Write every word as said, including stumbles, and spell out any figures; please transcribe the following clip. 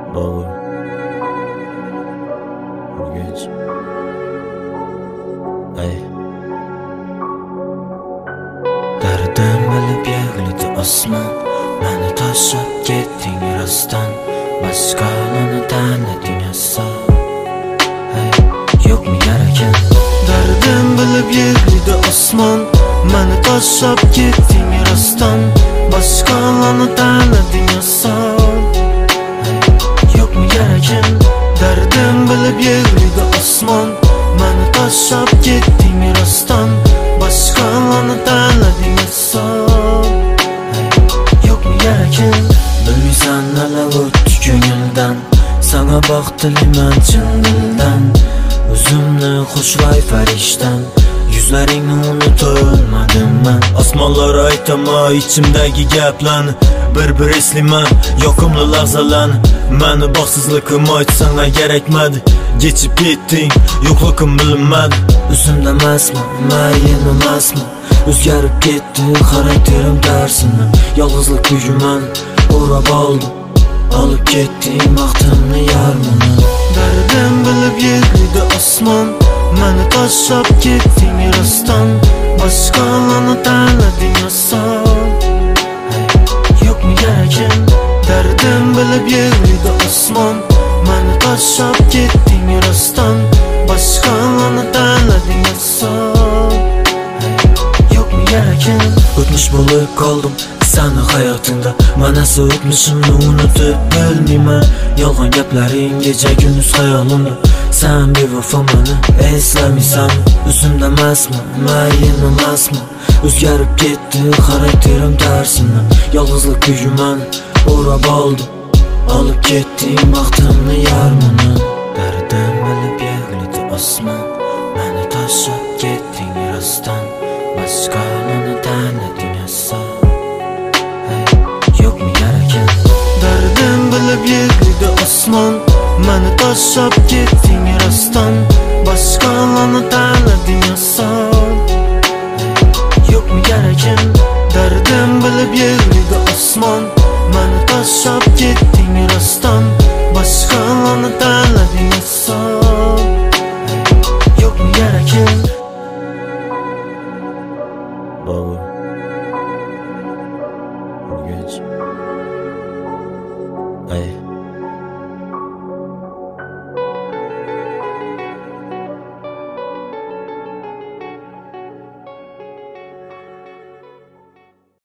Bobur Urganch. Ay Dardim bilib yig'ladi osmon, meni tashlab ketding rostdan, boshqalarni tanlading asal. Ay yo'qmi yaragan? Dardim bilib yig'ladi osmon, meni tashlab ketding rostdan, boshqalarni tanlading asal. Yo'qmi yaragan? Dardim bilib yig'ladi osmon, meni tashlab ketding rostdan, boshqalarni tanlading asal. Yo'qmi yaragan? Bilmaysan nelar o'tdi ko'ngildan, sana baxtliman chin dildan. O'zimni xushro'y farishtam, yuzlaringni unutolmadim man. Osmonlar aytaman ichimdagi gaplarni, bir-bir eslayman yoqimli lahzalarni. Meni baxtsizligim aytsanga kerakmadi, geçip ketding yo'qligim bilinmadi. O'zimda emasman, mayim emasman, o'zgarib ketdi xarakterim darsini. Yolg'izlik uyuman o'rab oldi, olib ketding baxtimni yarmini. Dardim bilib yig'ladi osmon, meni tashlab ketding rostdan, boshqalarni tanlading asal. Yo'qmi yaragan? Dardim bilib yig'ladi osmon, meni tashlab ketding rostdan, boshqalarni tanlading asal. Yo'qmi yaragan? O'tmish bo'lib qoldim seni hayotingda, manasi o'tmishimni unutib bilmayman. Yolg'on gaplaring kecha kunduz xayolimda, sen bevafo meni eslamaysan. O'zimda emasman, mayim emasman, o'zgarib ketdi xarakterim darsini. Yolg'izlik uyuman o'rab oldi, olib ketding baxtimni yarmini. Dardim bilib yig'ladi osmon, meni tashlab ketding rostdan, boshqalarni tanlading asal. Yo'qmi yaragan? Dardim bilib yig'ladi osmon, meni tashlab ketding rostdan, boshqalarni tanlading asal. Yo'qmi yaragan? Dardim bilib yig'ladi osmon, meni tashlab ketding rostdan, boshqalarni tanlading asal. Yo'qmi yaragan? Bobur Urganch. Ay